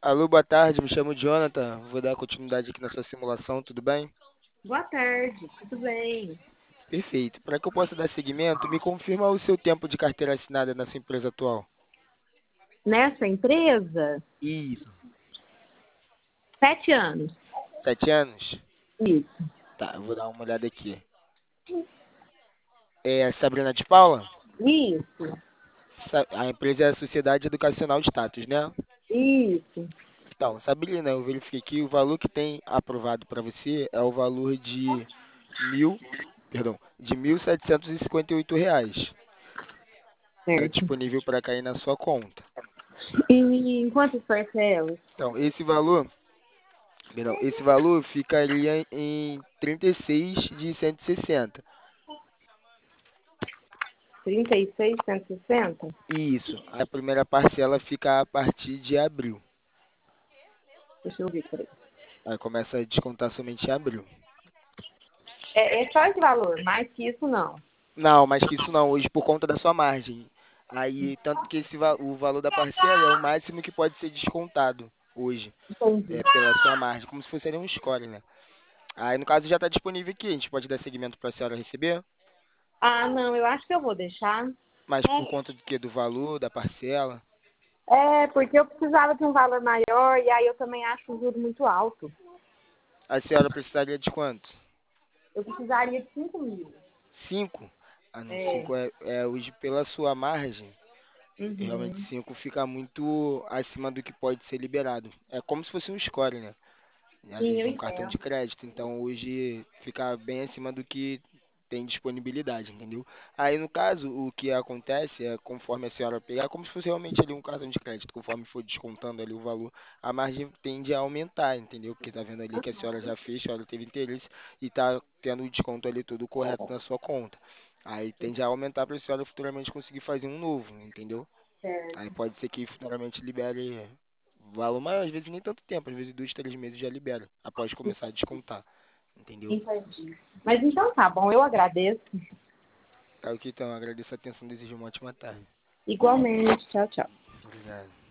Alô, boa tarde, me chamo Jonathan. Vou dar continuidade aqui na sua simulação, tudo bem? Boa tarde, tudo bem? Perfeito. Para que eu possa dar seguimento, me confirma o seu tempo de carteira assinada na sua empresa atual. Nessa empresa, Isso. 7 anos. 7 anos? Isso. Tá, eu vou dar uma olhada aqui. É Sabrina de Paula? Isso. A empresa é a Sociedade Educacional de Status, né? Isso. Então, Sabrina, eu verifiquei que o valor que tem aprovado para você é o valor de mil, perdão, de R$ 1.758. Está Certo. disponível para cair na sua conta. E em quantas parcelas? Então, esse valor ficaria em 36 de 160. 36.160. Isso. A primeira parcela fica a partir de abril. Deixa eu ver, peraí. Aí começa a descontar somente em abril. É só esse valor, mais que isso não. Não, mais que isso não, hoje por conta da sua margem. Aí, tanto que o valor da parcela é o máximo que pode ser descontado hoje, Entendi. pela sua margem, como se fosse ali um score, né? Aí, no caso, já está disponível aqui, a gente pode dar seguimento para a senhora receber, Ah, não, eu acho que eu vou deixar. mas por conta do quê? Do valor, da parcela. É, porque eu precisava de um valor maior e aí eu também acho o juro muito alto. A senhora precisaria de quanto? Eu precisaria de 5.000. 5? Ah, não, É. 5 é hoje pela sua margem. Realmente Uhum. 5 fica muito acima do que pode ser liberado. É como se fosse um score, né? Ali Sim, de eu um cartão de entendo. crédito. Então hoje fica bem acima do que tem disponibilidade, entendeu? Aí no caso, o que acontece é conforme a senhora pegar, como se fosse realmente ali um cartão de crédito, conforme for descontando ali o valor, a margem tende a aumentar, entendeu? Porque tá vendo ali que a senhora já fez, a senhora teve interesse e tá tendo o desconto ali tudo correto na sua conta. Aí tende a aumentar para a senhora futuramente conseguir fazer um novo, entendeu? Aí Certo. pode ser que futuramente libere valor maior, às vezes nem tanto tempo, às vezes 2, 3 meses já libera, após começar a descontar, entendeu? Entendi. Mas então tá bom, eu agradeço. Tá ok, então, agradeço a atenção, desejo uma ótima tarde. Igualmente. Tchau, tchau. Obrigado.